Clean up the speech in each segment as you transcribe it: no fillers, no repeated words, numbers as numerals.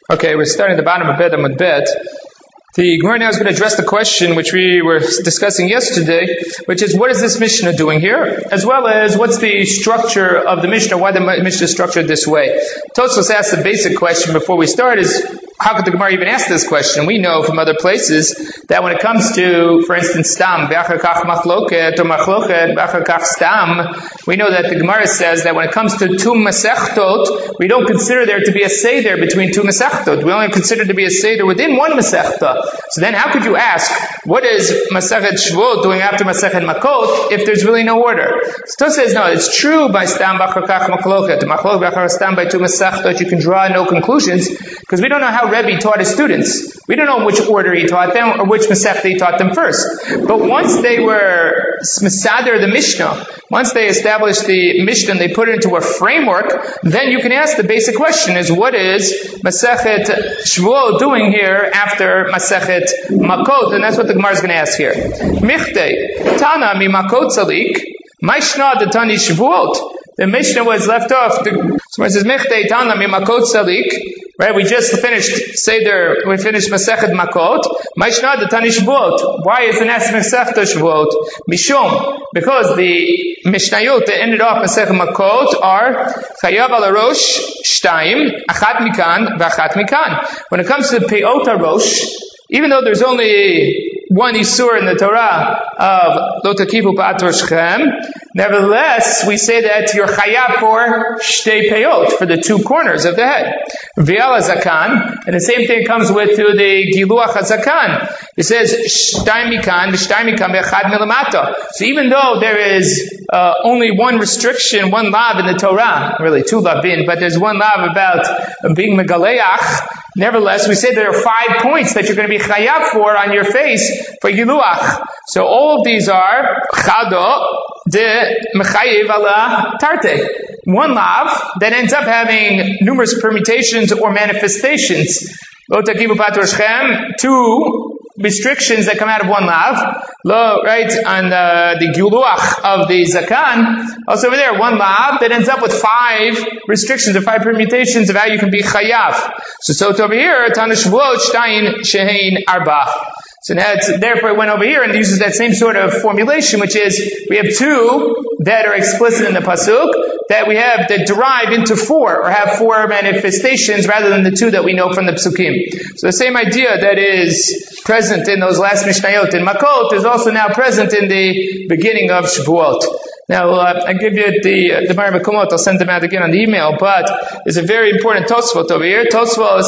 Okay, we're starting at the bottom of Bet Amud Bet. The Gemara now is going to address the question which we were discussing yesterday, which is what is this Mishnah doing here, as well as what's the structure of the Mishnah, why the Mishnah is structured this way. Tosfos asked the basic question before we start is, how could the Gemara even ask this question? We know from other places that when it comes to, for instance, stam, v'achar kach machloket, or machloket, v'achar kach stam, we know that the Gemara says that when it comes to two masechtot, we don't consider there to be a seder between two masechtot. We only consider to be a seder within one masechta. So then how could you ask, what is Masechet Shvuot doing after Masechet Makot if there's really no order? So Tosfos says, no, it's true by stam, v'achar kach machloket, machlok, v'achar stam, by two masechtot, you can draw no conclusions, because we don't know how Rebbe taught his students. We don't know which order he taught them or which Masechta he taught them first. But once they were Mesader the Mishnah, once they established the Mishnah and they put it into a framework, then you can ask the basic question is, what is Masechet Shvuot doing here after Masechet Makot? And that's what the Gemara is going to ask here. Michte, Tana mi Makot Tzalik, Maishna Datani Shvuot. The Mishnah was left off. So it says, Michte, Tana mi Makot Tzalik. Right, we just finished Seder, we finished Masechet Makot. Maishna Datani Shvuot. Why is the next Masechet Shvuot? Mishum. Because the Mishnayot that ended off Masechet Makot are Chayav al Rosh, Shtaim, Achat Mikan, V'Achat Mikan. When it comes to Peot Rosh, even though there's only one Isur in the Torah of Lo Takivu Ba'at Roshchem, nevertheless, we say that you're chayav for Shtei Peyot, for the two corners of the head. V'al HaZakan, and the same thing comes with to the Giluach HaZakan. It says, Shtaim Mikan, V'Shtaim Mikan, V'Echad Milamata. So even though there is only one restriction, one lav in the Torah, really two lavin, but there's one lav about being Megaleach, nevertheless, we say there are 5 points that you're going to be chayav for on your face for Giluach. So all of these are Chado de Mechayiv ala Tarte. One lav that ends up having numerous permutations or manifestations. Lo takivu pat roshchem, 2 restrictions that come out of one lav. Lo, right, on the Giluach of the Zakan. Also over there, one lav that ends up with 5 restrictions or 5 permutations of how you can be chayav. So over here, Tana Shvuot Shtayin Shehein Arba. So now therefore it went over here and uses that same sort of formulation, which is we have 2 that are explicit in the pasuk that we have that derive into 4 or have 4 manifestations rather than the 2 that we know from the psukim. So the same idea that is present in those last Mishnayot in Makot is also now present in the beginning of Shavuot. Now, I give you the Mar Mekomot, I'll send them out again on the email, but there's a very important Tosfot over here. Tosfos,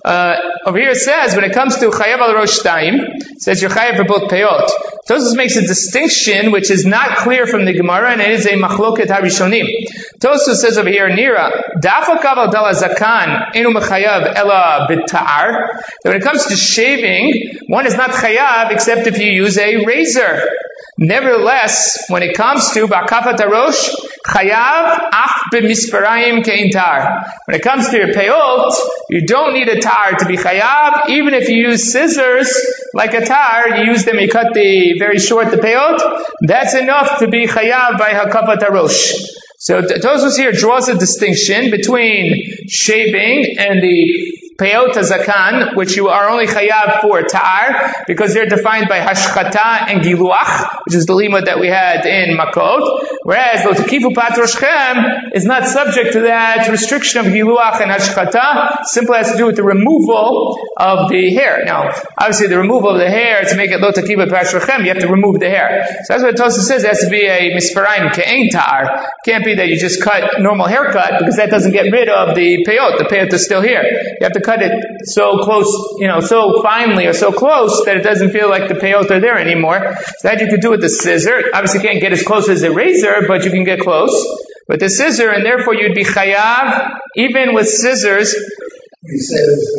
over here says, when it comes to Chayav al Rosh Shtaim, it says you're Chayav for both Peyot. Tosfos makes a distinction which is not clear from the Gemara, and it is a Machloket HaRishonim. Tosfos says over here, Nira, Dafa Kaval Dala Zakan, Enu Mechayav Ela B'Ta'ar, that when it comes to shaving, one is not Chayav except if you use a razor. Nevertheless, when it comes to Ba'kafat HaRosh, Chayav Ach B'Misparayim Kein Tar. When it comes to your Peyot, you don't need a tar to be Chayav. Even if you use scissors, like a tar, you use them, you cut the very short, the Peyot, that's enough to be Chayav by Hakafat HaRosh. So Tosfos here draws a distinction between shaving and the Peyot HaZakan, which you are only chayav for ta'ar, because they're defined by hashchata and giluach, which is the limud that we had in Makot, whereas Lo Takivu Pat Roshchem is not subject to that restriction of giluach and hashchata, simply has to do with the removal of the hair. Now, obviously the removal of the hair, to make it Lo Takivu Pat Roshchem, you have to remove the hair. So that's what Tosfos says, it has to be a misparayim ke'ein ta'ar. Can't be that you just cut normal haircut, because that doesn't get rid of the peyot. The peyot is still here. You have to cut it so close, so finely or so close that it doesn't feel like the peyot are there anymore. So that you could do with the scissor. Obviously you can't get as close as a razor, but you can get close with the scissor, and therefore you'd be chayav even with scissors. He says,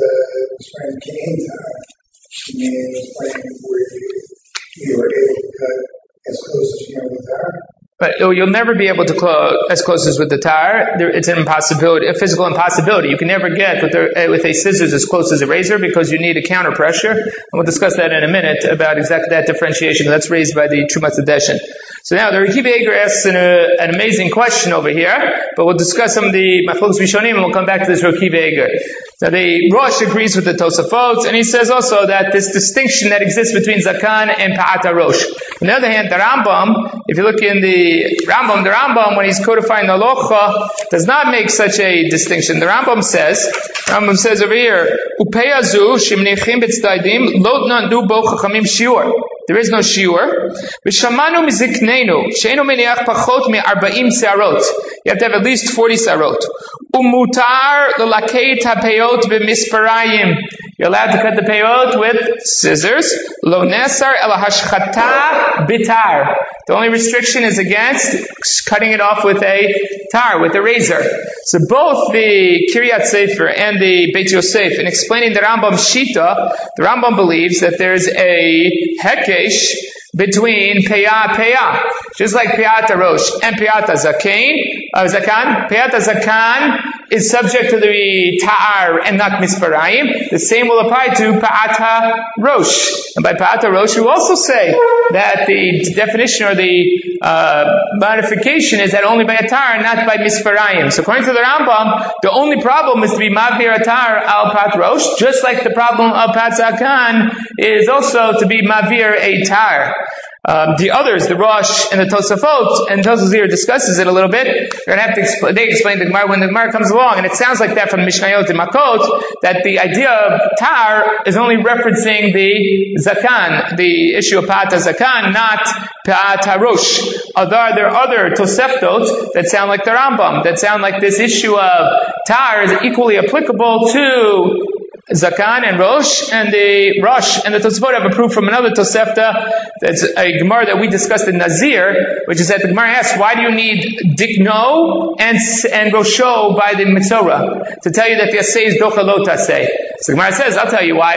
you were able to cut as close as you can with tar. But you'll never be able to as close as with the tar. It's an impossibility, a physical impossibility. You can never get with a scissors as close as a razor because you need a counter pressure. And we'll discuss that in a minute about exactly that differentiation. That's raised by the Trumas Hadeshin. So now the Rekiv Eger asks an amazing question over here, but we'll discuss some of the Machlokes Rishonim and we'll come back to this Rekiv Eger. Now the Rosh agrees with the Tosafot, and he says also that this distinction that exists between Zakan and Pa'at HaRosh. On the other hand, the Rambam, if you look in the Rambam, when he's codifying the Halacha, does not make such a distinction. The Rambam says over here, Upeyazu shimnechim b'tzedaidim lo nandu bo chachamim shiur. There is no shiur. V'shamanu miziknenu she'enu meniach pachot me-40 se'arot. You have to have at least 40 se'arot. Umutar l'lakei tapeyot b'misparayim. You're allowed to cut the peyot with scissors. Lo nesar el hashchata bitar. The only restriction is against cutting it off with a tar, with a razor. So both the Kiryat Sefer and the Beit Yosef, in explaining the Rambam Shita, the Rambam believes that there's a hekesh between Peyah, just like Peyat HaRosh and Peyat HaZakan. Peyat HaZakan is subject to the Ta'ar and not Misparayim. The same will apply to Peyat HaRosh. And by Peyat HaRosh, you also say that the definition or the modification is that only by a Ta'ar, not by Misparayim. So according to the Rambam, the only problem is to be Mavir a Ta'ar al Peyat HaRosh, just like the problem of Peyat HaZakan is also to be Mavir a Ta'ar. The others, the Rosh and the Tosafot, and Tosafot here discusses it a little bit. You're going to have to they explain the Gemara when the Gemara comes along, and it sounds like that from Mishnayot and Makot, that the idea of Tar is only referencing the Zakan, the issue of Pa'at HaZakan, not Pa'at HaRosh. Although there are other Toseftot that sound like the Rambam, that sound like this issue of Tar is equally applicable to Zakan and Rosh, and the Rosh and the Tosafot have approved from another Tosefta. That's a Gemara that we discussed in Nazir, which is that the Gemara asks, why do you need Dikno and Rosho by the Mitzorah? To tell you that the Asay is Dochalot Asay. So the Gemara says, I'll tell you why.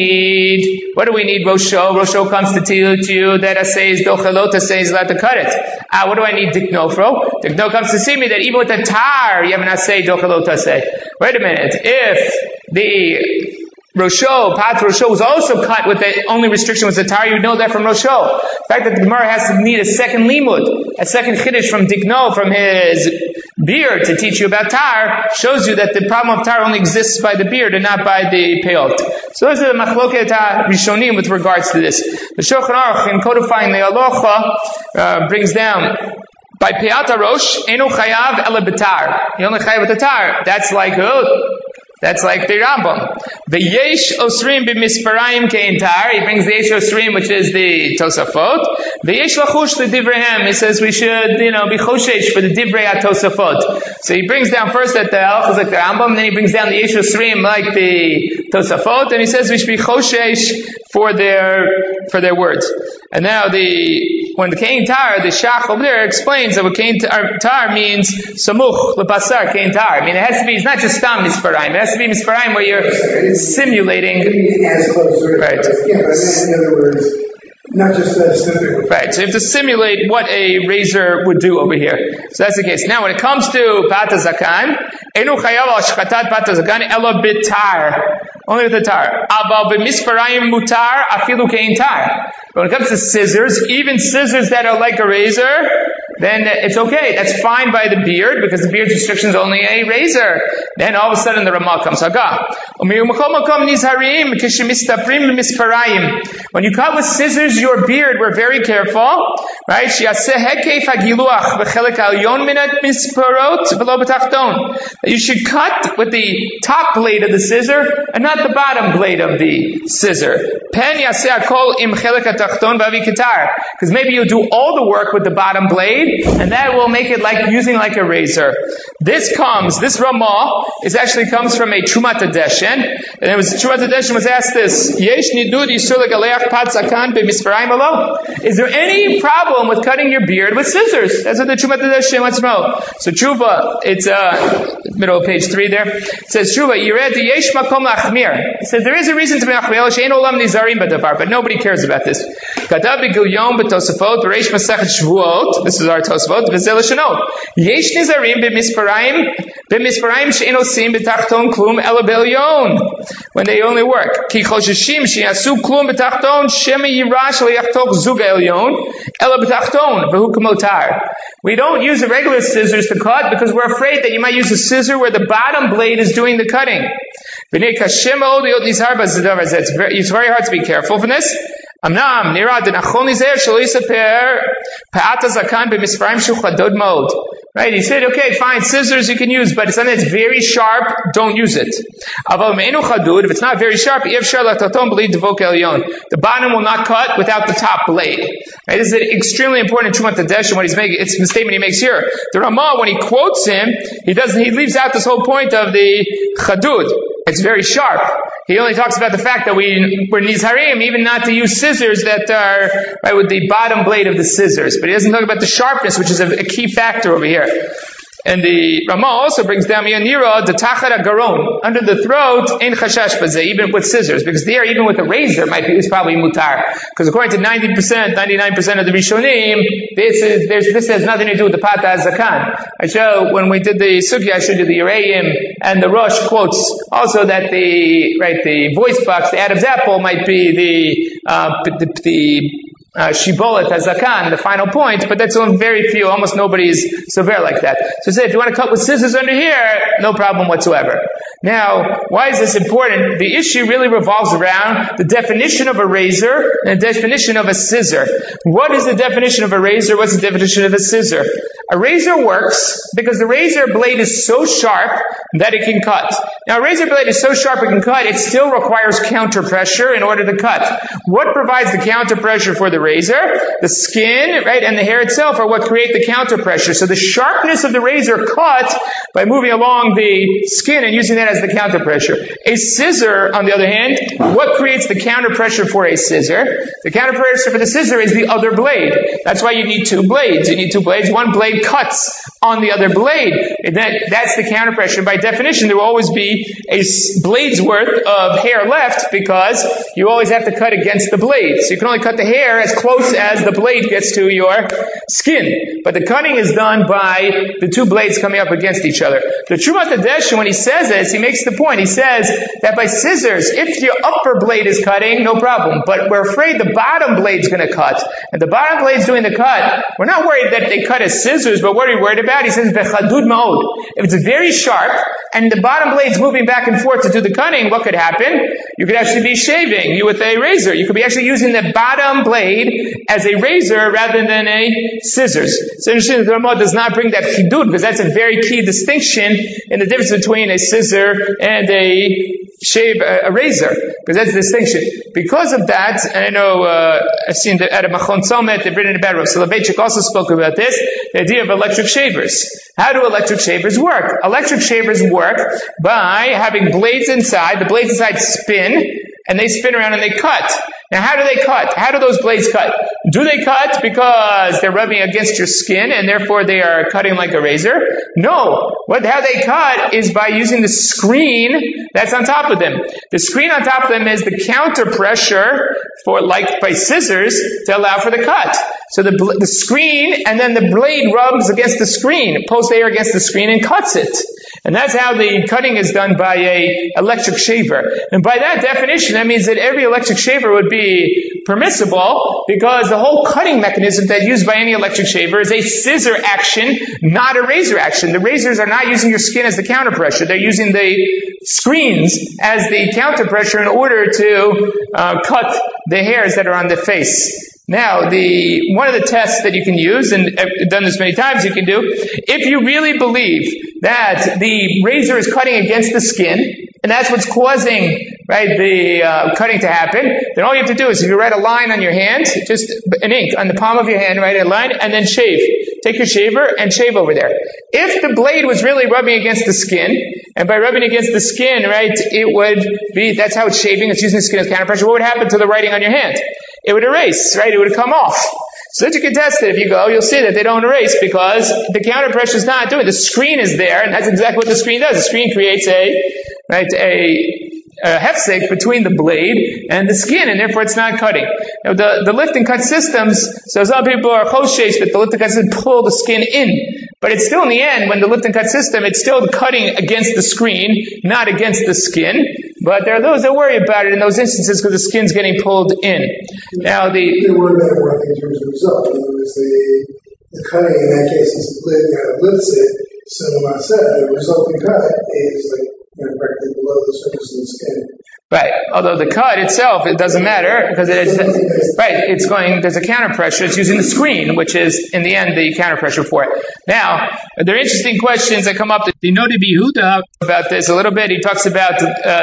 What do we need Rosho? Rosho comes to tell you that Asay is Dochalot Asay is allowed to cut it. What do I need Dikno for? Dikno comes to see me that even with the Tar, you have an Asay Dochalot Asay. Wait a minute. If the Rosho, Pat Rosho was also cut with the only restriction was the Tar, you would know that from Rosho. The fact that the Gemara has to need a second limud, a second chiddush from Dikno, from his beard to teach you about Tar, shows you that the problem of Tar only exists by the beard and not by the peyot. So those are the machloket rishonim with regards to this. The Shulchan Aruch, in codifying the halacha, brings down by Peyat HaRosh, eno chayav ele b'tar. You only chayav with the tar. That's like who? That's like the Rambam. The Yesh Osrim b'misparayim kein tar. He brings the Yesh Osrim, which is the Tosafot. The Yesh lachush the Divreihem. He says we should, be choshesh for the Divrei HaTosafot. So he brings down first that the halach is like the Rambam, then he brings down the Yesh Osrim like the Tosafot, and he says we should be choshesh for their words. And now when the Kein Tar, the Shach over there explains that what Kein Tar means samuch lepasar Kein Tar. I mean, it has to be, it's not just stam misparayim. It has to be misparayim where you're simulating. As close to it. Right. Yeah, but in other words, not just that specific. Right. So you have to simulate what a razor would do over here. So that's the case. Now, when it comes to Pa'at HaZakan, enu chayav al shchatat Pa'at HaZakan elo bitar. Only with the tar. Aval b'misparayim mutar afilu kein tar. When it comes to scissors, even scissors that are like a razor, then it's okay. That's fine by the beard, because the beard's restriction is only a razor. Then all of a sudden the Ramah comes. When you cut with scissors your beard, we're very careful. Right? You should cut with the top blade of the scissor and not the bottom blade of the scissor. Because maybe you'll do all the work with the bottom blade, and that will make it like using like a razor. This Ramah comes from a Trumat Hadeshen, and Trumat Hadeshen was asked this: is there any problem with cutting your beard with scissors? That's what the Trumat Hadeshen wants to know. So Tshuva, it's middle of page 3 there. It says Tshuva, Yired yesh makom lachmir. It says there is a reason to be machmir, she'ein olam nizarim b'davar, but nobody cares about this. Katav b'Gilyon b'Tosafot b'Reish Masechet Shvuot. This is our Tosafot. V'zel Shanot. Yesh nizarim b'misparayim she'ein osim b'tachton klum ela b'Elyon. When they only work. Ki chosheshim she'asu klum b'tachton shema yirash le'yachtok zug Elyon ela b'tachton v'hu k'motar. We don't use the regular scissors to cut because we're afraid that you might use a scissor where the bottom blade is doing the cutting. It's very hard to be careful from this. Right? He said, okay, fine, scissors you can use, but something that's very sharp, don't use it. If it's not very sharp, the bottom will not cut without the top blade. Right? This is extremely important in Trumat Hadesh, and what he's making, it's the statement he makes here. The Ramah, when he quotes him, he leaves out this whole point of the chadud. It's very sharp. He only talks about the fact that we're nizharim, even not to use scissors that are right with the bottom blade of the scissors. But he doesn't talk about the sharpness, which is a key factor over here. And the Ramah also brings down Yanira, the tachara garon, under the throat, in chashash bazeh, even with scissors, because there, even with a razor, is probably mutar. Because according to 99% of the Rishonim, this has nothing to do with the pata zakan. I show, when we did the sugya, I showed you the Yereim, and the Rosh quotes also that the voice box, the Adam's apple, might be the Shibolet Hazakan, the final point, but that's on very few, almost nobody is severe like that. So say, if you want to cut with scissors under here, no problem whatsoever. Now, why is this important? The issue really revolves around the definition of a razor and the definition of a scissor. What is the definition of a razor? What's the definition of a scissor? A razor works because the razor blade is so sharp that it can cut. Now, a razor blade is so sharp it can cut, it still requires counter pressure in order to cut. What provides the counter pressure for the razor? The skin, right, and the hair itself are what create the counter pressure. So the sharpness of the razor cut by moving along the skin and using that as the counter pressure. A scissor, on the other hand, what creates the counter pressure for a scissor? The counter pressure for the scissor is the other blade. That's why you need two blades. You need two blades. One blade cuts on the other blade. That's the counter pressure. By definition, there will always be a blade's worth of hair left because you always have to cut against the blade. So you can only cut the hair as close as the blade gets to your skin. But the cutting is done by the two blades coming up against each other. The Trumat Hadesh, when he says this, he makes the point. He says that by scissors, if your upper blade is cutting, no problem. But we're afraid the bottom blade's going to cut. And the bottom blade's doing the cut. We're not worried that they cut as scissors, but what are we worried about? He says, V'chadud ma'od. If it's very sharp, and the bottom blade's moving back and forth to do the cutting, what could happen? You could actually be shaving you with a razor. You could be actually using the bottom blade as a razor rather than a scissors. So interesting that the Ramah does not bring that chidud, because that's a very key distinction in the difference between a scissor and a razor, because that's the distinction. Because of that, and I know I've seen that at a Machon Tzomet, they've written about it. Rav Soloveitchik also spoke about this, the idea of electric shavers. How do electric shavers work? Electric shavers work by having blades inside. The blades inside spin, and they spin around and they cut. Now, how do they cut? How do those blades cut? Do they cut because they're rubbing against your skin and therefore they are cutting like a razor? No. How they cut is by using the screen that's on top of them. The screen on top of them is the counter pressure for, like by scissors, to allow for the cut. So the screen and then the blade rubs against the screen, pulls the air against the screen and cuts it. And that's how the cutting is done by a electric shaver. And by that definition, that means that every electric shaver would be permissible because the whole cutting mechanism that's used by any electric shaver is a scissor action, not a razor action. The razors are not using your skin as the counter pressure. They're using the screens as the counter pressure in order to cut the hairs that are on the face. Now, one of the tests that you can use, and I've done this many times, you can do, if you really believe that the razor is cutting against the skin, and that's what's causing, right, the cutting to happen, then all you have to do is, if you write a line on your hand, just an ink on the palm of your hand, write a line, and then shave. Take your shaver and shave over there. If the blade was really rubbing against the skin, and by rubbing against the skin, right, it would be, that's how it's shaving, it's using the skin as counter pressure, what would happen to the writing on your hand? It would erase, right? It would come off. So that you can test it. If you go, you'll see that they don't erase because the counter pressure is not doing it. The screen is there, and that's exactly what the screen does. The screen creates a hefsek between the blade and the skin, and therefore it's not cutting. Now, the lift and cut systems, so some people are choshesh that the lift and cut system pull the skin in. But it's still in the end, when the lift and cut system, it's still cutting against the screen, not against the skin. But there are those that worry about it in those instances because the skin's getting pulled in. Now they worry about it more in terms of the result. In other words, the cutting in that case is the blade kind of lifts it. So the resulting cut is like, directly below the surface of the skin. Right. Although the cut itself, it doesn't matter because it is, right, it's going, there's a counter pressure. It's using the screen, which is in the end the counter pressure for it. Now, there are interesting questions that come up. The Noda Yehuda about this a little bit. He talks about,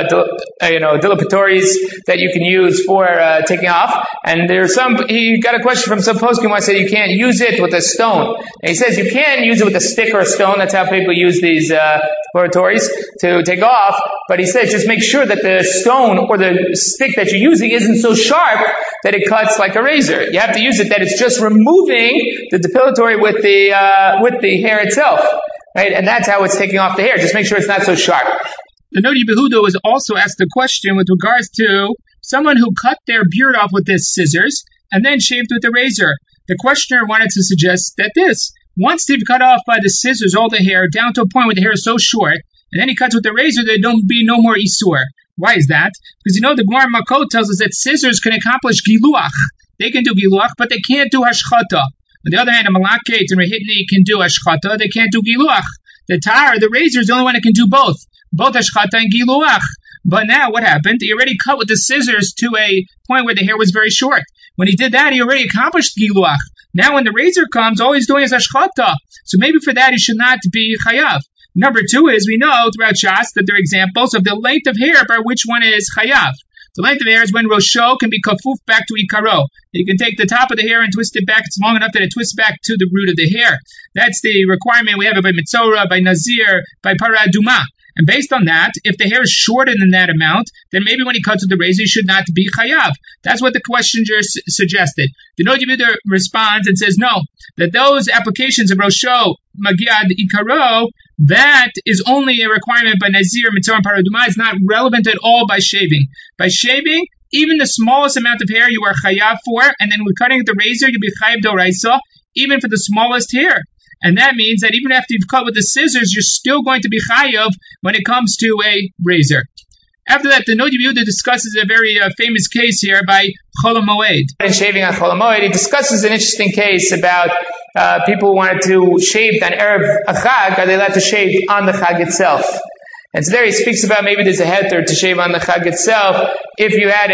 dilapatories that you can use for, taking off. And there's he got a question from some poskim who said you can't use it with a stone. And he says you can use it with a stick or a stone. That's how people use these, dilapatories to take off. But he says just make sure that the stone or the stick that you're using isn't so sharp that it cuts like a razor. You have to use it that it's just removing the depilatory with the hair itself, right? And that's how it's taking off the hair. Just make sure it's not so sharp. The Nodi Behuda was also asked a question with regards to someone who cut their beard off with his scissors and then shaved with a razor. The questioner wanted to suggest that once they've cut off by the scissors all the hair down to a point where the hair is so short, and then he cuts with the razor, there don't be no more isur. Why is that? Because the Gemara Makot tells us that scissors can accomplish giluach. They can do giluach, but they can't do hashchata. On the other hand, a malaket and rehitni can do hashchata. They can't do giluach. The razor is the only one that can do both hashchata and giluach. But now what happened? He already cut with the scissors to a point where the hair was very short. When he did that, he already accomplished giluach. Now when the razor comes, all he's doing is hashchata. So maybe for that he should not be chayav. Number two is, we know throughout Shas that there are examples of the length of hair by which one is chayav. The length of hair is when Rosho can be kafuf back to Ikaro. You can take the top of the hair and twist it back. It's long enough that it twists back to the root of the hair. That's the requirement we have by Mitzora, by Nazir, by Paraduma. And based on that, if the hair is shorter than that amount, then maybe when he cuts with the razor, he should not be chayav. That's what the questioner suggested. The Nodi Yehuda responds and says, no, that those applications of Rosho, Magiad, Ikaro, that is only a requirement by Nazir, Mitzvah, and Paraduma. It's not relevant at all by shaving. By shaving, even the smallest amount of hair you are chayav for, and then with cutting with the razor, you'll be chayav doraisa, even for the smallest hair. And that means that even after you've cut with the scissors, you're still going to be chayav when it comes to a razor. After that, the Nodi Yehuda discusses a very famous case here by Chol HaMoed. In shaving on Chol HaMoed, he discusses an interesting case about people who wanted to shave on Erev Chag. Are they allowed to shave on the Chag itself? And so there he speaks about maybe there's a heter to shave on the Chag itself if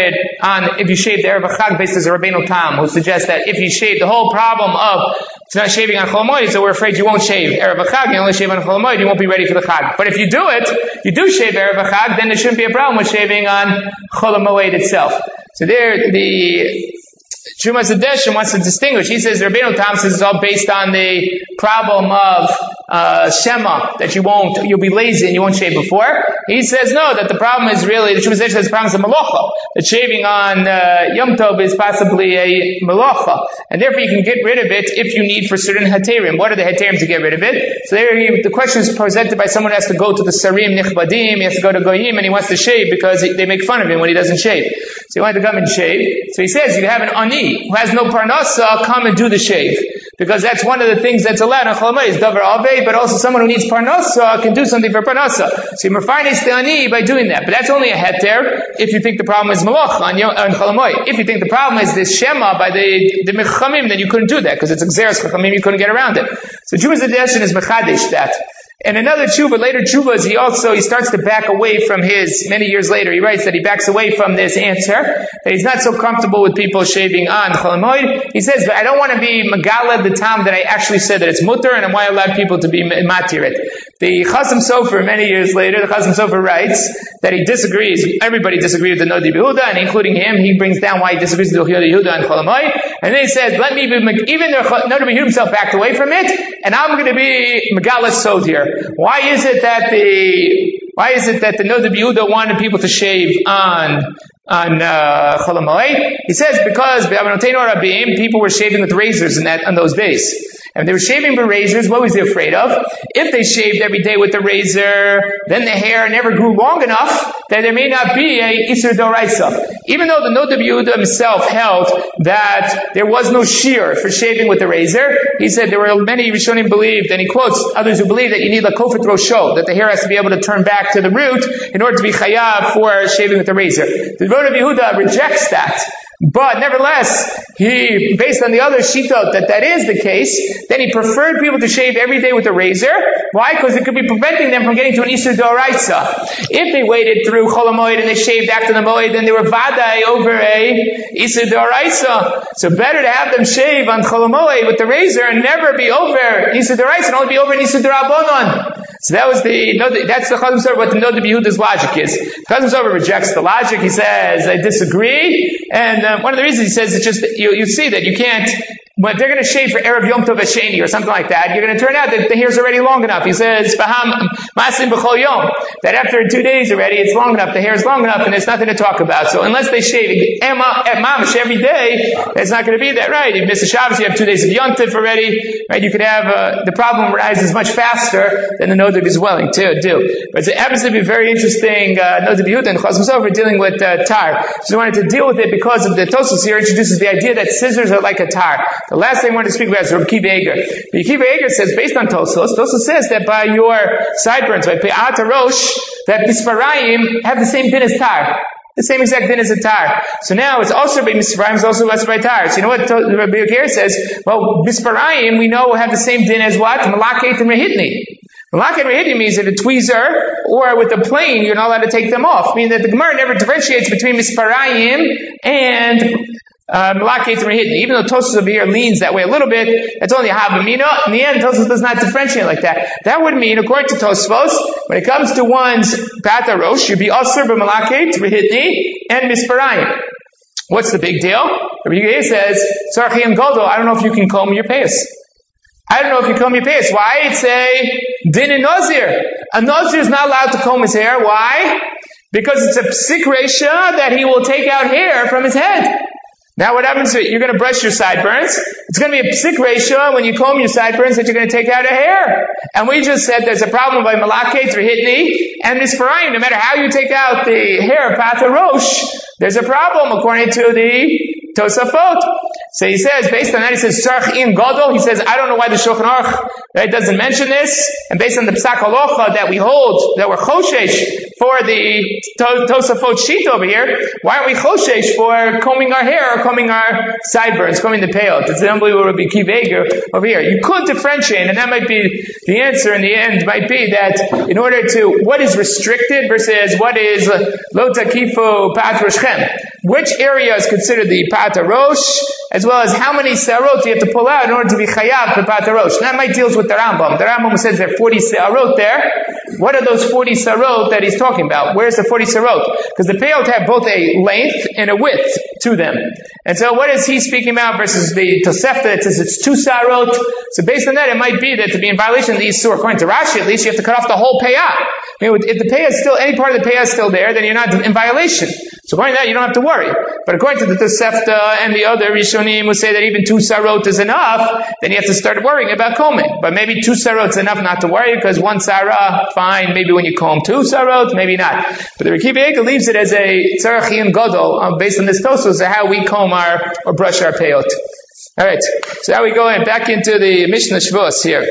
you shave the Erev Chag based as a Rabbeinu Tam, who suggests that if you shave, the whole problem of it's not shaving on Chol HaMoed, so we're afraid you won't shave Erev Chag, you only shave on Chol HaMoed, you won't be ready for the Chag. But if you do shave Erev Chag, then there shouldn't be a problem with shaving on Chol HaMoed itself. So there, the Trumas Hadeshim wants to distinguish. He says, Rabbeinu Tam says it's all based on the problem of Shema, that you'll be lazy and you won't shave before. He says no, that the problem is really, the Trumas Hadeshim says the problem is a malacha. That shaving on Yom Tov is possibly a malacha. And therefore you can get rid of it if you need for certain heterim. What are the heterim to get rid of it? So there the question is presented by someone who has to go to the Sarim Nichbadim, he has to go to Goyim, and he wants to shave because they make fun of him when he doesn't shave. So he wanted to come and shave. So he says, you have an ani who has no parnasa, come and do the shave. Because that's one of the things that's allowed on Chol HaMoed is davar avei, but also someone who needs parnasa can do something for parnasa. So you mefarnes the ani by doing that. But that's only a heter if you think the problem is malach on Chol HaMoed. If you think the problem is this shema by the mechamim, then you couldn't do that because it's exeris chachamim, you couldn't get around it. So Trumas Hadeshim is mechadish that. And another tshuva, later tshuvas, he starts to back away from many years later, he writes that he backs away from this answer, that he's not so comfortable with people shaving on Chol HaMoed. He says, but I don't want to be megala the time that I actually said that it's mutter, and I want to allow people to be matir it. The Chasam Sofer, many years later, the Chasam Sofer writes that he disagrees, everybody disagrees with the Nodi Yehuda, and including him, he brings down why he disagrees with the Nodi Yehuda on Chol HaMoed, and then he says, let me be, even the Nodi Yehuda himself backed away from it, and I'm going to be megala sod here. Why is it that the Nodi Yehuda wanted people to shave on Chol HaMoed? He says because people were shaving with razors on those days. And they were shaving with razors, what was he afraid of? If they shaved every day with the razor, then the hair never grew long enough that there may not be a Isur Doraisa. Even though the Nodi Yehuda himself held that there was no shear for shaving with the razor, he said there were many Rishonim believed, and he quotes others who believe that you need a kofet rosho, that the hair has to be able to turn back to the root in order to be chayav for shaving with the razor. The Nodi Yehuda rejects that. But nevertheless, he, based on the other shitot that is the case, then he preferred people to shave every day with a razor. Why? Because it could be preventing them from getting to an Isur D'Oraisa. If they waited through Chol HaMoed and they shaved after the Moed, then they were vadai over a Isur D'Oraisa. So better to have them shave on Chol HaMoed with the razor and never be over Isur D'Oraisa and only be over an Isur D'Rabbanan. So that's the Chazon Sofer, what the Noda B'Yehuda's logic is. Chazon Sofer rejects the logic. He says, I disagree. And one of the reasons he says it's just, you see that you can't, but they're going to shave for Erev Yom Tov Hasheni or something like that. You're going to turn out that the hair's already long enough. He says, Masim B'chol Yom, that after 2 days already, it's long enough, the hair's long enough, and there's nothing to talk about. So unless they shave mamash every day, it's not going to be that, right? You miss a Shabbos, you have 2 days of Yom Tov already, right? You could have, the problem arises much faster than the Noda is willing to do. But it happens to be very interesting, Noda B'Yehuda and Chazon Sofer dealing with tar. So we wanted to deal with it because of the Tosfos here introduces the idea that scissors are like a tar. The last thing I wanted to speak about is Rabbi Akiva Eiger. Rabbi Akiva Eiger says, based on Tosfos says that by your sideburns, by Pe'at HaRosh, that Misparayim have the same din as tar. The same exact din as a tar. So now it's also by Misparayim, it's also less by tar. So you know what Rabbi Akiva says? Well, Misparayim, we know have the same din as what? Malaket and Rehitni. Malaket Rehitni means that a tweezer or with a plane, you're not allowed to take them off. Meaning that the Gemara never differentiates between Misparayim and Malaket Rehitni. Even though Tosfos over here leans that way a little bit, that's only a Havamina. In the end, Tosfos does not differentiate like that. That would mean, according to Tosfos, when it comes to one's Pe'at HaRosh, you'd be Asur b'Malaket Rehitni and Misparayim. What's the big deal? Rabbi Yehuda says, Tzarchi and Gadol, I don't know if you can comb your payas. I don't know if you comb your payas. Why? It's a din in Nazir. A Nazir is not allowed to comb his hair. Why? Because it's a psik reisha that he will take out hair from his head. Now what happens is you're going to brush your sideburns. It's going to be a psik reisha when you comb your sideburns that you're going to take out a hair. And we just said there's a problem by Malaket Rehitni and Misparayim. No matter how you take out the hair of Pe'at HaRosh, there's a problem according to the Tosafot. So he says, based on that, he says, Sarch in Gadol. He says, I don't know why the Shulchan Aruch doesn't mention this. And based on the Psak Halacha that we hold, that we're choshesh for the Tosafot sheet over here, why aren't we choshesh for combing our hair or combing our sideburns, combing the peyot? It's unbelievable Rabbi Akiva Eiger over here. You could differentiate, and that might be the answer in the end, might be that in order to, what is restricted versus what is lo takifu Pe'at Roshchem. Which area is considered the Pe'at HaRosh, as well as how many sarot you have to pull out in order to be chayav for Pe'at HaRosh. That might deals with the Rambam. The Rambam says there are 40 sarot there. What are those 40 sarot that he's talking about? Where's the 40 sarot? Because the peyot have both a length and a width to them. And so what is he speaking about versus the Tosefta that says it's 2 sarot? So based on that, it might be that to be in violation of the Isur, according to Rashi at least, you have to cut off the whole peyat. If the peyat is still, any part of the peyat is still there, then you're not in violation. So according to that, you don't have to worry. But according to the Tosefta and the other Rishonim who say that even 2 sarot is enough, then you have to start worrying about combing. But maybe 2 sarot is enough not to worry, because 1 sarah, fine, maybe when you comb 2 sarot, maybe not. But the Rabbi Akiva Eiger leaves it as a tzarchi and gadol, based on this Tosfos, how we comb or brush our peyot. Alright, so now we go back into the Mishnah Shavuos here.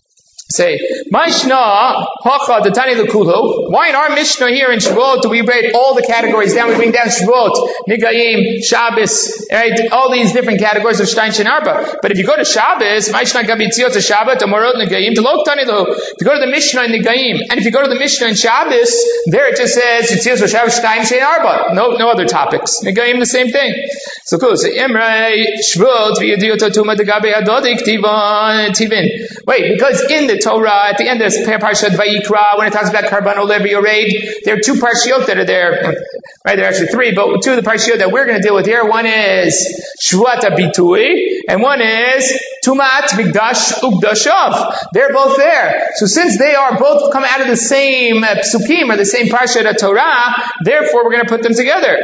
Say, Maishna Hacha Datani Lekulu. Why in our Mishnah here in Shavuot do we break all the categories down? We bring down Shavuot, Nigayim, Shabbos, right? All these different categories of Shtain Shin Arba. But if you go to Shabbos, Maishna Gabitziot to Shabbat, Amorot Nigayim, to Lok Tani Lo. If you go to the Mishnah in Nigayim, and if you go to the Mishnah in Shabbos, there it just says Yitziot to Shabbos Shtain Shin Arba. No other topics. Nigayim the same thing. So cool. So Imrei Shavuot V'Yediot Tuma Degabe Adodik Tivin. Wait, because in the Torah, at the end of Parshat Vayikra, when it talks about Karban Olev Yored, there are 2 parshiot that are there. Right, there are actually 3, but 2 of the parshiot that we're going to deal with here. One is Shvuat HaBitui, and one is Tumat Mikdash Ugdashav. They're both there. So since they are both come out of the same psukim, or the same parshat of Torah, therefore we're going to put them together.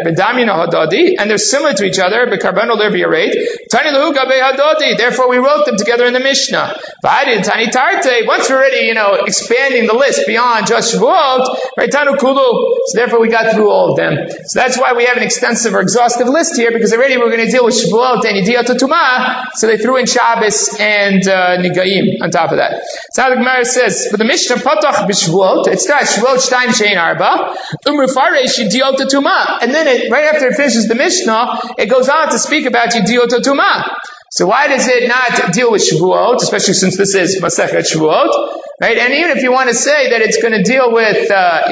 And they're similar to each other. Karban Olev Yored. Tani Lahu Gabe Hadodi. Therefore we wrote them together in the Mishnah. Tani Tarte. once we're already, expanding the list beyond just Shavuot, right, Tanu Kulu, so therefore we got through all of them. So that's why we have an extensive or exhaustive list here, because already we're going to deal with Shavuot and Yediyot Tumah, so they threw in Shabbos and Nigaim on top of that. So how the Gemara says, for the Mishnah Patach b'Shavuot, it starts Shavuot Shtayim Shein Arba, Umrufaresh Yediyot Tumah, and then right after it finishes the Mishnah, it goes on to speak about Yediyot Tumah. So why does it not deal with Shavuot, especially since this is Masechet Shavuot, right? And even if you want to say that it's going to deal with,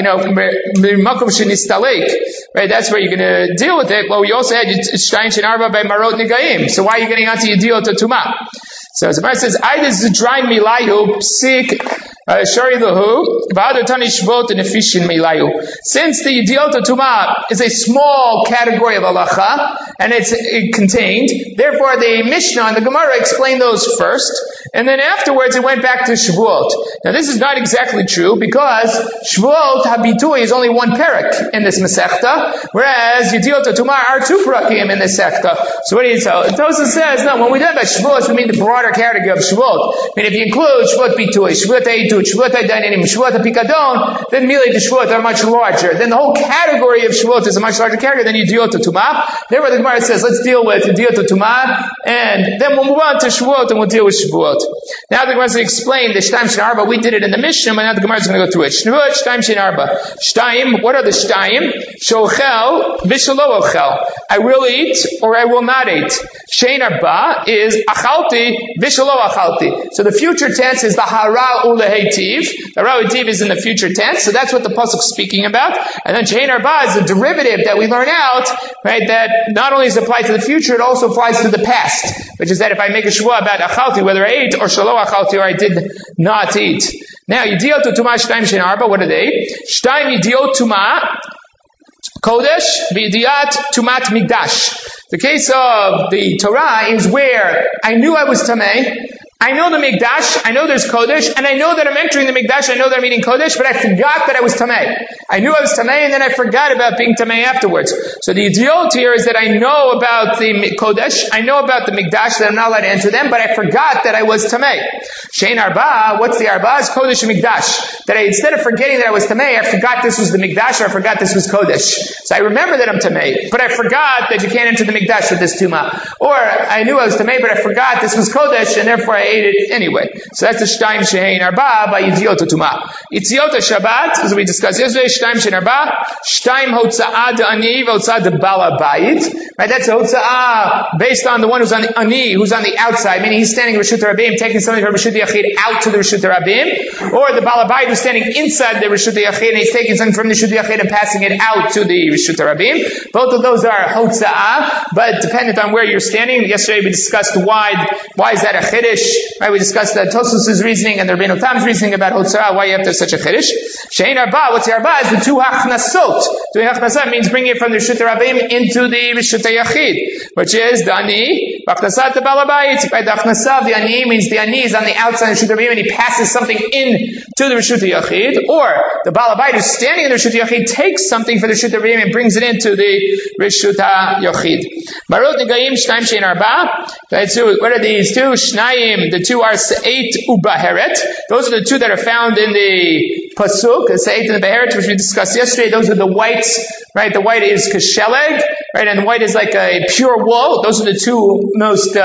Makom Shenistalek, right? That's where you're going to deal with it. Well, we also had Shtayim Shein Arba by Marot Nigaim. So why are you getting onto Yediyot Tumah? So the Gemara says, "I is dry milayu psik shari lahu v'adu tani shvot nefishin milayu." Since the Yediyot Tumah is a small category of halacha and it's contained, therefore the Mishnah and the Gemara explained those first, and then afterwards it went back to Shavuot. Now this is not exactly true because Shavuot habitui is only one parak in this Masechta, whereas Yediyot Tumah are two parakim in this Masechta. So what do you tell? Tosafos says, no, when we talk about Shavuot, we mean the broader category of Shavuot. I mean, if you include Shavuot Bitui, Shavuot Eidut, Shavuot Dainim, Shavuot Pikadon, then merely the Shavuot are much larger. Then the whole category of Shavuot is a much larger category than Yediyot Tumah. Therefore, the Gemara says, let's deal with Yediyot Tumah, and then we'll move on to Shavuot, and we'll deal with Shavuot. Now the Gemara is going to explain the Shtayim Shein Arba. We did it in the Mishnah, but now the Gemara is going to go through it. Shavuot, Shtayim Shein Arba. Shtayim, what are the Shtayim? Shochel, Vishalo Ochel. I will eat, or I will not eat. Shein Arba is Achalti, Vishalo Achalti. So the future tense is the Hara Ulehetiv. The Hara Ulehetiv is in the future tense, so that's what the pasuk is speaking about. And then Shein Arba is the derivative that we learn out, right, that not only is applied to the future, it also applies to the past, which is that if I make a Shua about Achalti, whether I ate or Shalo Achalti, or I did not eat. Now, Yediyot Tumah Shtayim Shein Arba, what are they? Shtayim Yediyot Tumah Kodesh V'Yediyat Tumat Mikdash. The case of the Torah is where I knew I was Tameh, I know the Mikdash, I know there's Kodesh, and I know that I'm entering the Mikdash, I know that I'm eating Kodesh, but I forgot that I was Tameh. I knew I was Tameh, and then I forgot about being Tameh afterwards. So the idiot here is that I know about the Kodesh, I know about the Mikdash, that I'm not allowed to enter them, but I forgot that I was Tameh. Shein Arba, what's the Arba? It's Kodesh and Mikdash. That instead of forgetting that I was Tameh, I forgot this was the Mikdash, or I forgot this was Kodesh. So I remember that I'm Tameh, but I forgot that you can't enter the Mikdash with this Tumah. Or I knew I was Tameh, but I forgot this was Kodesh, and therefore I ate it anyway. So that's the Shtayim Shein Arba by Yediyot Tumah. Yediyot Shabbat, as we discussed yesterday, Shtayim Shein Arba, Shtayim Hotza'ah Ani, Hotza'ah Bala Bayit. Right, that's a Hotza'ah based on the one who's on the Ani, who's on the outside, meaning he's standing Reshut Rabim, taking something from Reshut Yachid out to the Reshut Rabim, or the Bala Bayit who's standing inside the Reshut Yachid and he's taking something from the Reshut Yachid and passing it out to the Reshut Rabim. Both of those are Hotza'ah, but dependent on where you're standing. Yesterday we discussed why is that a Chiddush, right? We discussed Tosafos' reasoning and the Rabbeinu Tam's reasoning about Hotza'ah, why you have to have such a Chiddush. Shein Arba, what's the Arba? Is the two Hachnasot. Two Hachnasot means bringing it from the Reshut Rabim into the Reshut Yachid, which is the Ani, V'Achnasat the Balabayit. Right, the Achnasat of the Ani means the Ani is on the outside of the Reshut Rabim and he passes something in to the Reshut Yachid, or the Balabayit who's standing in the Reshut Yachid takes something for the Reshut Rabim and brings it into the Reshut Yachid. Marot Nigaim Shtayim Shein Arba. Right, so what are these two? Shnayim, the two are Se'et Ubaheret. Those are the two that are found in the Pasuk, the Se'et and the Beheret, which we discussed yesterday. Those are the whites, right? The white is Kasheleg, right? And the white is like a pure wool. Those are the two most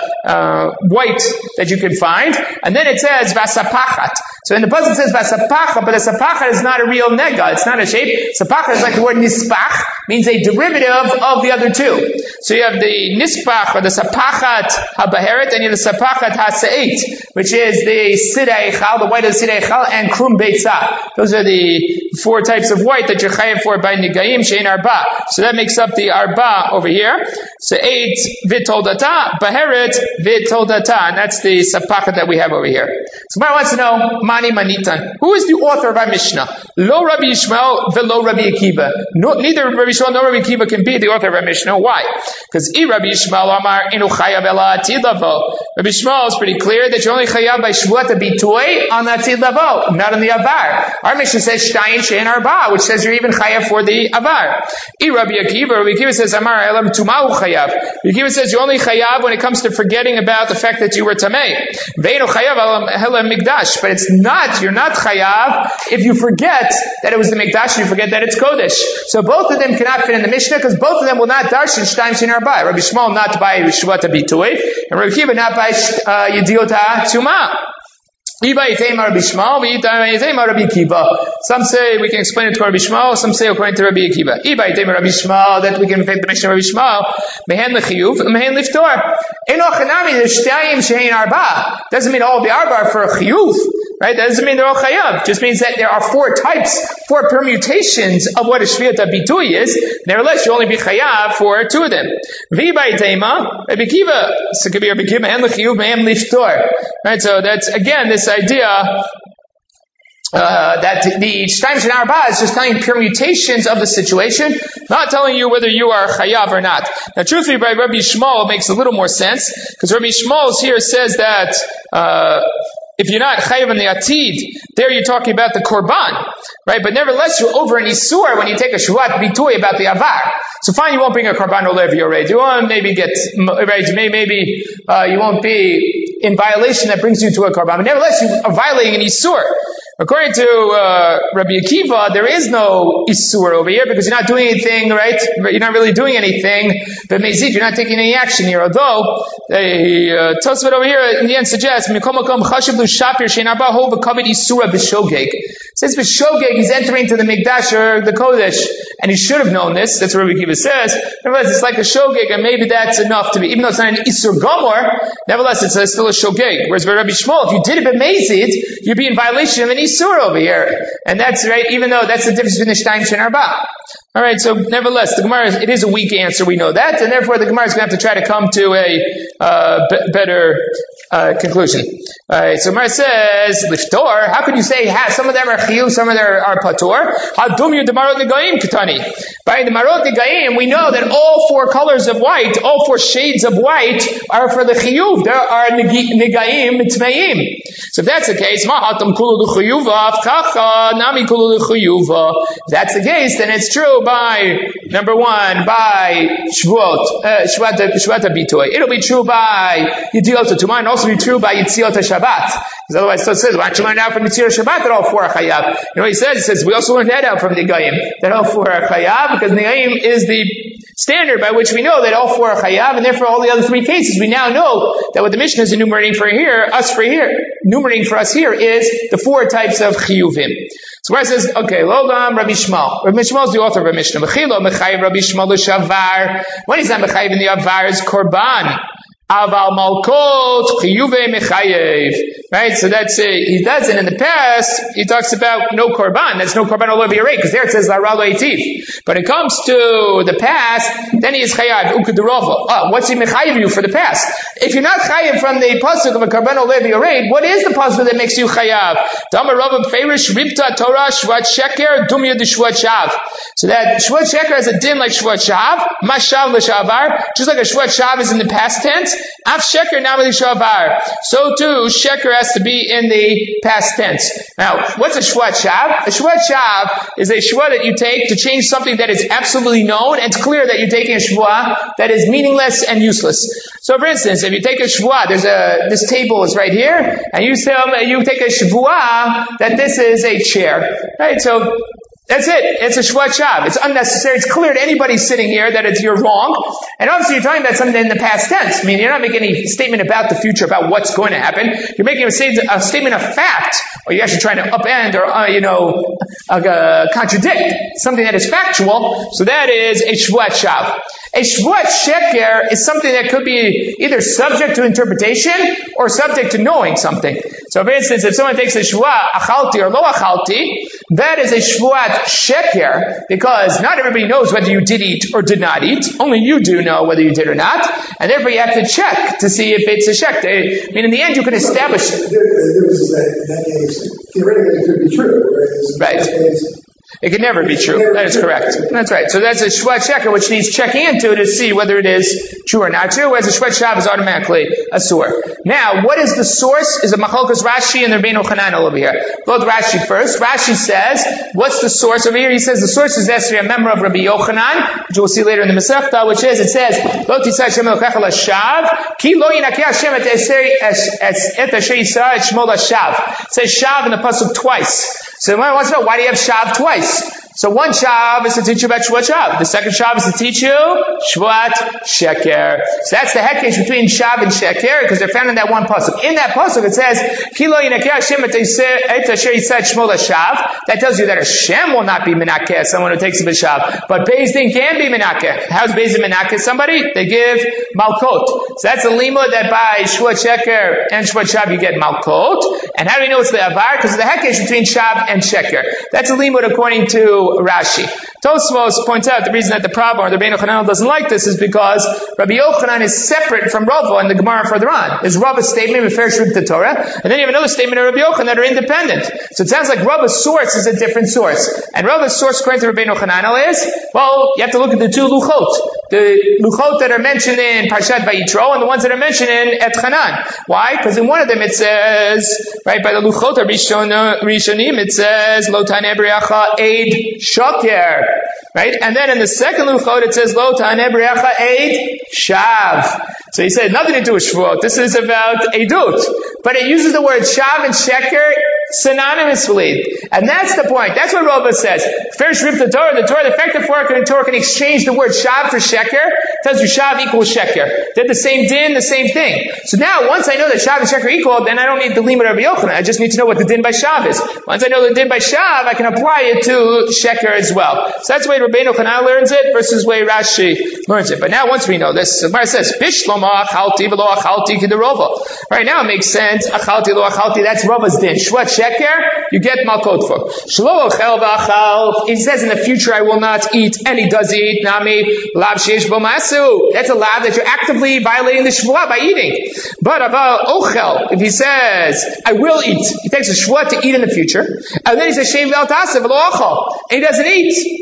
white that you can find. And then it says Vasapachat. So in the Pasuk it says Vasapachat, but the Sapachat is not a real nega. It's not a shape. Sapachat is like the word Nispach, means a derivative of the other two. So you have the Nispach, or the Sapachat HaBaheret, and you have the Sapachat HaSe'et, which is the Sidei Echal, the white of the Sidei Echal, and Krum Beitzah. Those are the four types of white that you're chayav for by Nigaim Shein Arba. So that makes up the Arba over here. Se'et V'Toldata, Baheret V'Toldata, and that's the Sapachat that we have over here. Somebody wants to know, Mani Manitan, who is the author of our Mishnah? Lo Rabbi Yishmael ve'lo Rabbi Akiva. Neither Rabbi Yishmael nor Rabbi Akiva can be the author of our Mishnah. Why? Because Rabbi Yishmael Amar Inu Chayav Ela Atid Lavo. Rabbi Yishmael is pretty clear that you're only chayav by Shavuot Bitoy on the Atid Lavo, not on the Avar. Our Mishnah says Shtayim Shein Arba, which says you're even chayav for the Avar. avar. Rabbi Akiva says, Amar Elam Tumau Chayav. Rabbi Akiva says, you only Chayav when it comes to forgetting about the fact that you were Tamei. Ve'eno Chayav Elam Mikdash. But it's not, you're not Chayav if you forget that it was the Mikdash and you forget that it's Kodesh. So both of them cannot fit in the Mishnah because both of them will not darshan Shtayim Shein Arba. Rabbi Shmuel not by Shvuata Bitui, and Rabbi Akiva not by Yediota Tumah. Some say we can explain it to Rabbi Shmuel, some say according to Rabbi Akiva. That we can fit the Mishnah of Rabbi Shmuel. Mehen lechiyuv, mehen liftor. Doesn't mean all the arba are for a chiyuv, right? That doesn't mean they're all chayav. It just means that there are four permutations of what a shviyata bitui is. Nevertheless, you only be chayav for two of them. Rabbi Akiva, so it could be Rabbi Akiva, mehen lechiyuv, mehen liftor. Right? So that's again this idea that the Shtayim Shein Arba is just telling permutations of the situation, not telling you whether you are chayav or not. Now, truthfully, by Rabbi Shmuel, it makes a little more sense, because Rabbi Shmuel here says that if you're not chayav in the atid, there you're talking about the korban, right? But nevertheless, you're over an isur when you take a shvuat bitui about the avar. So fine, you won't bring a korban olev yored. You won't maybe get right. Maybe you won't be in violation that brings you to a korban. But nevertheless, you are violating an isur. According to Rabbi Akiva, there is no isur over here because you're not doing anything, right? You're not really doing anything. But mezid, you're not taking any action here. Although Tosfot over here in the end suggests since b'shogeg he's entering to the mikdash or the kodesh, and he should have known this. That's what Rabbi Akiva says. Nevertheless, it's like a shogeg, and maybe that's enough to be, even though it's not an isur gomor. Nevertheless, it's still a shogeg. Whereas by Rabbi Shmuel, if you did it b'mezid, you'd be in violation of an isur over here, and that's right. Even though that's the difference between the Shtayim Shein Arba. All right. So nevertheless, the Gemara it is a weak answer. We know that, and therefore the Gemara is going to have to try to come to a better conclusion. All right. So Gemara says liftor. How can you say some of them are chiyuv, some of them are patur? Hadum yu demarot negaim kitani. By the marot negaim, we know that all four colors of white, all four shades of white, are for the chiyuv. There are negaim tmeim. So if that's the case, ma'atam kulu l'chiyuva, avkacha nami kulu l'chiyuva. If that's the case, then it's true by number one, by shvuata bitoy. It'll be true by yediota tumah, and also be true by yitziota Shabbat. Because otherwise, it says, why don't you learn out from yitziota Shabbat that all four are chayav? You know what he says? He says we also learned that out from the Negaim, that all four are chayav, because Negaim is the standard by which we know that all four are chayav, and therefore all the other three cases we now know that what the Mishnah is enumerating for enumerating for us here is the four types of chiyuvim. So where it says, okay, Logam Rabbi Shmuel. Rabbi Shmuel is the author of Rabbi Mishnah. Mechilo mechayiv Rabbi Shmuel l'shavar. When he's not mechayiv in the avar, is korban. Aval malkot chiyuve mechayev. Right? So that's he does it in the past. He talks about no korban. That's no korban all over your rate, because there it says la ralo etiv. But it comes to the past, then he is chayav ukederova. What's he mechayev you for the past? If you're not chayav from the pasuk of a korban all over your rate, what is the pasuk that makes you chayav? Damar Rav Feirish Ribta Torah Shvat Sheker Dumya de Shvat Shav. So that Shvat Sheker has a din like Shvat Shav, Mashav l'shavar, just like a Shvat Shav is in the past tense. Af Sheker Namali Shavar. So too, Sheker has to be in the past tense. Now, what's a Shvat Shav? A Shvat Shav is a Shvat that you take to change something that is absolutely known, and it's clear that you're taking a Shvat that is meaningless and useless. So for instance, if you take a Shvat, this table is right here, and you take a Shvat that this is a chair. Right? So that's it. It's a Shvat Shav. It's unnecessary. It's clear to anybody sitting here that you're wrong. And obviously you're talking about something in the past tense. I mean, you're not making any statement about the future, about what's going to happen. You're making a statement of fact, or you're actually trying to upend or, contradict something that is factual. So that is a Shvat Shav. A Shvat Sheker is something that could be either subject to interpretation or subject to knowing something. So for instance, if someone takes a Shvat Achalti or Lo Achalti, that is a Shvat Sheker, because not everybody knows whether you did eat or did not eat. Only you do know whether you did or not. And therefore you have to check to see if it's a Sheker. I mean, in the end you can establish it. That case, theoretically it could be true. Right. It can never be true. That is correct. That's right. So that's a Shvat Sheker, which needs checking into to see whether it is true or not true, whereas a Shvat Shav is automatically a Sur. Now, what is the source? Is a Machalkas Rashi and the Rabbeinu Chanan over here. Go to Rashi first. Rashi says, what's the source over here? He says the source is Esri, a member of Rabbi Yochanan, which we'll see later in the Masechta, which is, it says, Lo Tisai Shem Elokecha LaShav, Ki Lo Yinakeh Hashem et Asher Yisrael et Shmo LaShav. It says Shav in the pasuk twice. So one wants to know, why do you have Shav twice? So one Shav is to teach you about Shvat Shav. The second Shav is to teach you Shvat Sheker. So that's the hekesh between Shav and Sheker, because they're found in that one pasuk. In that pasuk it says, Ki lo yinakeh Hashem et asher yisrael shmo LaShav. That tells you that Hashem will not be menakeh, someone who takes a B'Shav. But Beis Din can be menakeh. How's Beis Din menakeh somebody? They give Malkot. So that's a limud that by Shvat Sheker and Shvat Shav you get Malkot. And how do we know it's the Avar? Because of the hekesh between Shav and Sheker. That's a limud according to Rashi. Tosfos points out the reason that the problem, or the Rabbeinu Chanan doesn't like this, is because Rabbi Yochanan is separate from Rava in the Gemara further on. There's Rava's statement, Meferish Rib the Torah, and then you have another statement of Rabbi Yochanan that are independent. So it sounds like Rava's source is a different source. And Rava's source, according to Rabbeinu Chanan, is, well, you have to look at the two Luchot. The Luchot that are mentioned in Parshat Vayitro and the ones that are mentioned in Et Chanan. Why? Because in one of them it says, right, by the Luchot Rishonim, it says, Lo Taneh B'Riacha Eid Shoker. Right? And then in the second Luchot it says, Lo Taneh B'Riacha Eid Shav. So he said, nothing to do with Shavuot. This is about Eidut. But it uses the word Shav and Sheker synonymously. And that's the point. That's what Rava says. First rip the Torah, the effective fork in the Torah can exchange the word Shav for Sheker. It tells you Shav equals Sheker. They're the same din, the same thing. So now, once I know that Shav and Sheker are equal, then I don't need the limud of Rabbi Yochanan. I just need to know what the din by Shav is. Once I know the din by Shav, I can apply it to Sheker as well. So that's the way Rabbeinu Chanan learns it versus the way Rashi learns it. But now, once we know this, the Gemara says, Bishloma achalti v'lo achalti k'derova. Right now, it makes sense. Achalti lo achalti, that's Rava's din. Shvat Sheker, you get Malkot for. Shlo ochel v'achal. He says in the future I will not eat, and he does eat. Nami lav sheish bo masu. That's a lav that you're actively violating the shvuah by eating. But about ochel, if he says I will eat, he takes a shvuah to eat in the future, and then he says sheim vel tasev v'lo ochel, and he doesn't eat.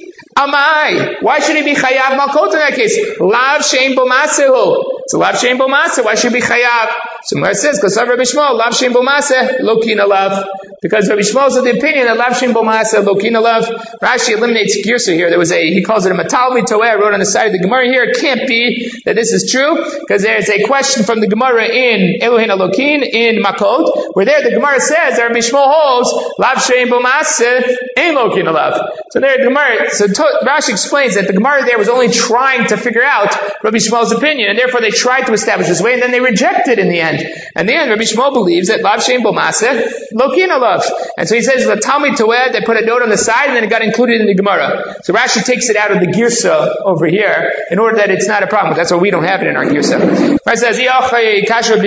Amai. Why should he be chayav malkot in that case? Lav shein bo masehu. So lav shein bo maseh. Why should he be chayav? So Mar says, because of Rabbi Shmuel, lav shein bo maseh, lokina lav. Because Rabbi Shmuel is of the opinion that lav shein bo maseh, lokina lav. Rashi eliminates Girsa here. He calls it a matalmi toeh, wrote on the side of the Gemara here. It can't be that this is true, because there's a question from the Gemara in Elohin Elokin, in Makot, where there the Gemara says that Rabbi Shmuel holds, lav shein bo maseh, ein lokina lav. So there the Gemara, Rashi explains that the Gemara there was only trying to figure out Rabbi Shmuel's opinion, and therefore they tried to establish this way, and then they rejected in the end. And the end, Rabbi Shmuel believes that lav shein bo maseh, lokina lav. And so he says the Talmud Toeh, they put a note on the side, and then it got included in the Gemara. So Rashi takes it out of the Girsa over here, in order that it's not a problem. That's why we don't have it in our Girsa. Rashi says, Rabbi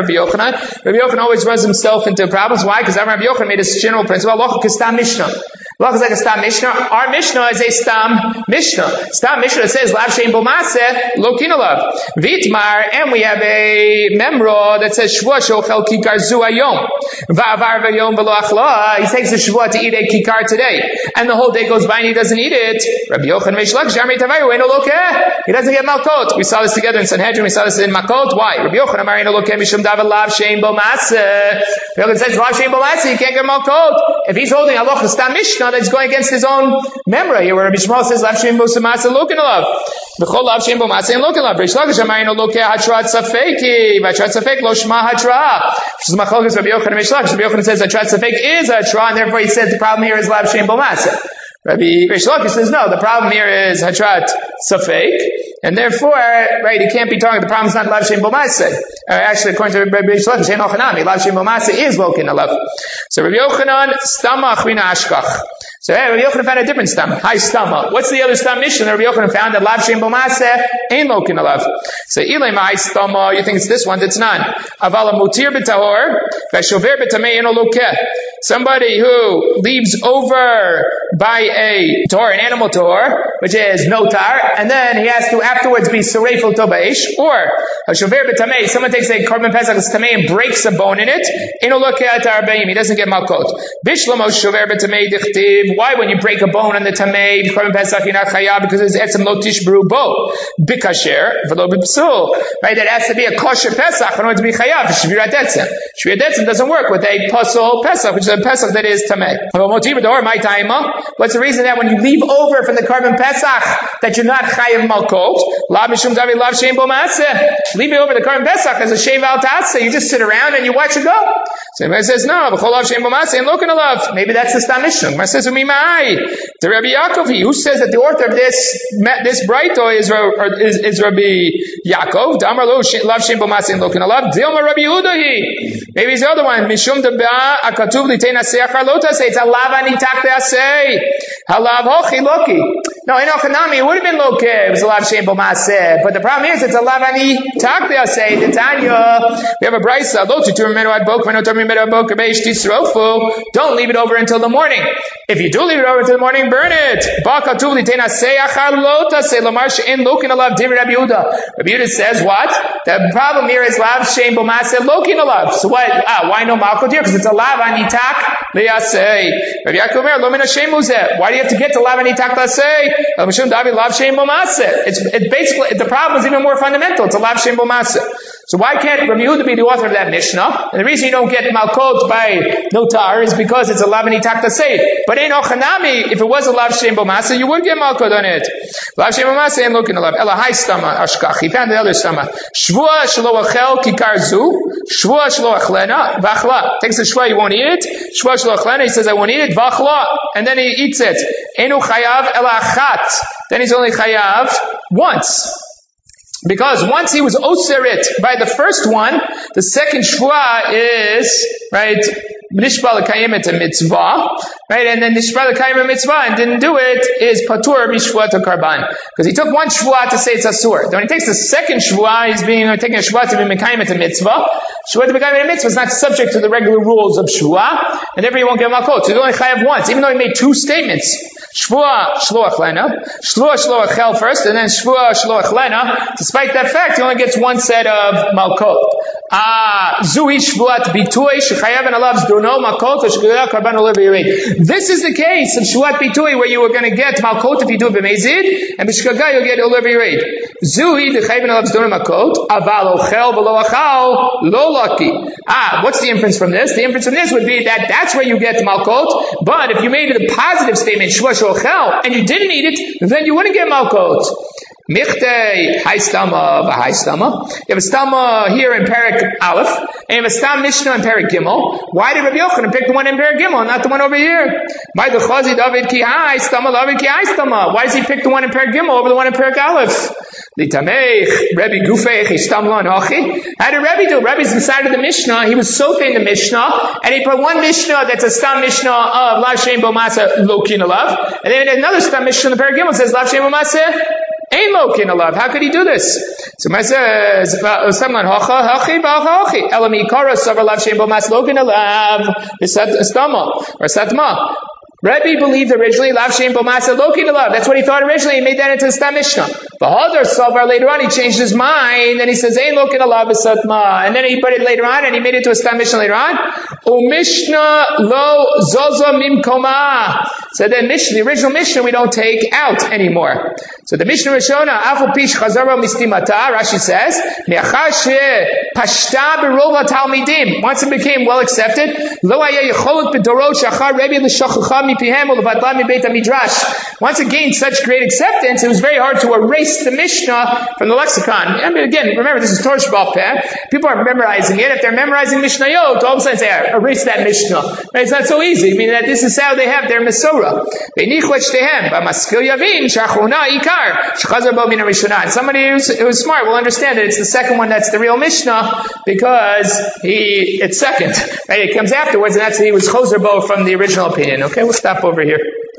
Yochanan always runs himself into problems. Why? Because Rabbi Yochanan made a general principle. Allah is Stam Mishnah. Allah is like a Stam Mishnah. Our Mishnah is a Stam Mishnah. Stam Mishnah says, lav shein bo maseh, lokina lav. Vitmar, and we have a memro that says, shvuah shochel kikar zu hayom. Va'avar v'yom v'lo achla. He takes the shvuah to eat a kikar today. And the whole day goes by and he doesn't eat it. Rabbi Yochanan meishlak, jarmei tavayu, eno lokeh. He doesn't get malkot. We saw this together in Sanhedrin. We saw this in Makot. Why? Rabbi Yochanan mar eno lokeh mishum davar lav shein bo maseh. Rabbi Yochanan says, lav shein bo maseh, he can't get malkot. If he's holding halacha Stam Mishnah, that's going against his own memra here, where Rabbi Shmuel says, lav shein bo maseh, lokeh lav. V'chol lav shein bo maseh, lokeh lav. Reish Lakish mar eno lokeh hatrat safeki. V'hatrat safek lo shma hatra. Which is machlokes Rabbi Yochanan Reish Lakish. Rabbi Yochanan says hatrat safek is hatra, and therefore he says the problem here is lav shein bo maseh. Rabbi Reish Lakish says no, the problem here is hatrat safek, and therefore, right, he can't be talking. The problem is not lav shein bo maseh. Actually, according to Rabbi Reish Lakish, ein ochanami, lav shein bo maseh is lokin alav. So Rabbi Yochanan stamach v'ina ashkach. So Rabbi Yochanan found a different stam. Hi stama. What's the other stam mission? Rabbi Yochanan found that lav shein bo maseh ein lokin alav. So ilay ma'ai stama. You think it's this one? It's none. Avala mutir b'tahor v'shover b'tamei eno lokeh. Somebody who leaves over by a tor, an animal tor, which is notar, and then he has to afterwards be serefel tobaish, or hashover b'tamei, someone takes a korban pesach tamei and breaks a bone in it, eno lokeh at arba'im, he doesn't get malkot. Bishlomo shover b'tamei dichtiv, why when you break a bone on the Tamei, Korban Pesach, you're not chayav because it's etzem lo tishbru bo. Bikasher, v'lo b'psul. Right? That has to be a kosher Pesach in order to be chayav. Shvirat etzem. Shvirat etzem doesn't work with a pasul Pesach, which is a Pesach that is Tamei. What's the reason that when you leave over from the Korban Pesach that you're not chayav malkot? Lav mishum davi lav shein bo maaseh. Leaving over the Korban Pesach as a shev al tatzeh. You just sit around and you watch it go. So everybody says, no, maybe that's the Stam Mishnah. Gemara says, the Rabbi Yaakov, who says that the author of this Braito is Rabbi Yaakov. Maybe it's the other one. Mishum deba akatuv litein aseh acharlota say it's alav anitak deaseh. Halav hochi loki. No, in Ochanami it would have been loke. It was alav shein bo maaseh. But the problem is it's alav anitak deaseh. The Tanya, we have a brisa. Lo tutur mimenu ad bok v'no tar mimenu ad bok b'eish tisrofu. Don't leave it over until the morning. If you do leave it over until the morning, burn it. Ba katuv litein aseh acharlota say lamar she'en lokin alav divrei Rabbi Yehuda. Rabbi Yehuda says what? The problem here is lav shein bo maaseh lokin alav. So what? Why no malchut here? Because it's a lav anitak liyasei. Rabbi Yaakov Omer lo min hashem uzeh. Why do you have to get to lav anitak liyasei? Mishum davi lav shein bo maaseh. It's basically the problem is even more fundamental. It's a lav shein bo maaseh. So why can't Rabbi Yehuda be the author of that Mishnah? And the reason you don't get malchut by notar is because it's a lav anitak liyasei. But in Ochanami, if it was a lav shein bo maaseh, you would get malchut on it. Lav shein bo maaseh and looking alav. Ela hai stama ashkach. He found the other stama. Shvua shelo achel kikar zu. Shvua shelo achlena v'achla. Takes the shvua, you won't eat it. Shvua shelo achlena, he says I won't eat it. V'achla, and then he eats it. Enu chayav ela achat. Then he's only chayav once. Because once he was oserit by the first one, the second shvua is, right, nishba l'kayim et mitzvah, right, and then nishba l'kayim et mitzvah and didn't do it is patur mishvua to karban. Because he took one shvua to say it's asur. Then when he takes the second shvua, he's taking a shvua to be mekayim et mitzvah. Shvua to be mekayim et mitzvah is not subject to the regular rules of shvua, and therefore he won't get malchut. So he's only chayav once, even though he made two statements. Shvua shloach lena, shvua shloach chel first, and then shvua shloach lena. Despite that fact, he only gets one set of malchut. Zui shvuat bitui shechayav and alav's duno malchut shegula karban olav yirid. This is the case of shvuat bitui where you were going to get malchut if you do it b'mezid, and b'shkaga you'll get olav yirid. Zui the chayav and alav's duno malchut aval ochel v'lo achal lo lucky. What's the inference from this? The inference from this would be that that's where you get malchut. But if you made it a positive statement shvuat shochel and you didn't eat it, then you wouldn't get malchut. Michtei, high stama, high stama. You have a stama here in Perek Aleph, and you have a stam Mishnah in Perek Gimel. Why did Rabbi Yochanan pick the one in Perek Gimel, not the one over here? By the Chazi David ki high stama, David ki high stama. Why does he pick the one in Perek Gimel over the one in Perek Aleph? Litamech, Rabbi Gufech, Stamlan Hachi. How did Rabbi do? Rabbi's inside of the Mishnah. He was soaking the Mishnah, and he put one Mishnah that's a stam Mishnah of Lav Shein Bo Maaseh Lokin Alav, and then another stam Mishnah in the Perek Gimel says Lav Shein Bo Maaseh Ein lokin alav. How could he do this? So my says, someone hachi ba'hachi. Elami kara savar lav shein bo mas lokin alav. Stama or satma. Rabbi believed originally lav shein bo mas lokin alav. That's what he thought originally. He made that into the Stam Mishnah. The other savar later on he changed his mind and he says ein lokin alav satma. And then he put it later on and he made it to a Stam Mishnah later on. O Mishnah lo zozo mimkoma. So then Mishnah, the original Mishnah, we don't take out anymore. So the Mishnah Rishona, Afal Pish Chazara Mistimata, Rashi says, Pashta Berova Talmidim. Once it became well accepted, Lo Haya Yecholot B'Dorot Shachar Rebbe L'Shachacha Mipihem U'Levatla Mi Beit HaMidrash. Once it gained such great acceptance, it was very hard to erase the Mishnah from the lexicon. I mean, again, remember, this is Torah Sheba'al Peh. People are memorizing it. If they're memorizing Mishnayot, all of a sudden say, erase that Mishnah. Right? It's not so easy. I mean, that this is how they have their Masorah. And somebody who's smart will understand that it's the second one that's the real Mishnah because it's second. Right? It comes afterwards, and that's he was Choser Bo from the original opinion. Okay, we'll stop over here.